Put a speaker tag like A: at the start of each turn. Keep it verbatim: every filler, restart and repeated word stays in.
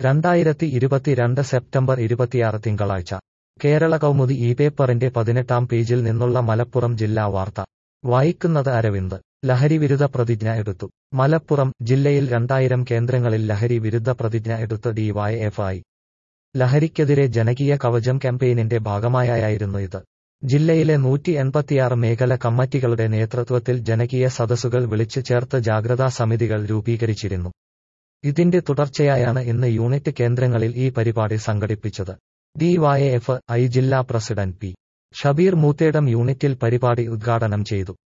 A: രണ്ടായിരത്തി ഇരുപത്തിരണ്ട് സെപ്റ്റംബർ ഇരുപത്തിയാറ് തിങ്കളാഴ്ച കേരള കൗമുദി ഈ പേപ്പറിന്റെ പതിനെട്ടാം പേജിൽ നിന്നുള്ള മലപ്പുറം ജില്ലാ വാർത്ത വായിക്കുന്നത് അരവിന്ദ്. ലഹരി വിരുദ്ധ പ്രതിജ്ഞ എടുത്തു. മലപ്പുറം ജില്ലയിൽ രണ്ടായിരം കേന്ദ്രങ്ങളിൽ ലഹരി വിരുദ്ധ പ്രതിജ്ഞ എടുത്ത് ഡിവൈഎഫ്ഐ. ലഹരിക്കെതിരെ ജനകീയ കവചം ക്യാമ്പയിനിന്റെ ഭാഗമായായിരുന്നു ഇത്. ജില്ലയിലെ നൂറ്റി എൺപത്തിയാറ് മേഖല കമ്മിറ്റികളുടെ നേതൃത്വത്തിൽ ജനകീയ സദസ്സുകൾ വിളിച്ചു ചേർത്ത് ജാഗ്രതാ സമിതികൾ രൂപീകരിച്ചിരുന്നു. ഇതിന്റെ തുടർച്ചയായാണ് ഇന്ന് യൂണിറ്റ് കേന്ദ്രങ്ങളിൽ ഈ പരിപാടി സംഘടിപ്പിച്ചത്. ഡിവൈഎഫ് ഐ ജില്ലാ പ്രസിഡന്റ് പി ഷബീർ മൂത്തേടം യൂണിറ്റിൽ പരിപാടി ഉദ്ഘാടനം ചെയ്തു.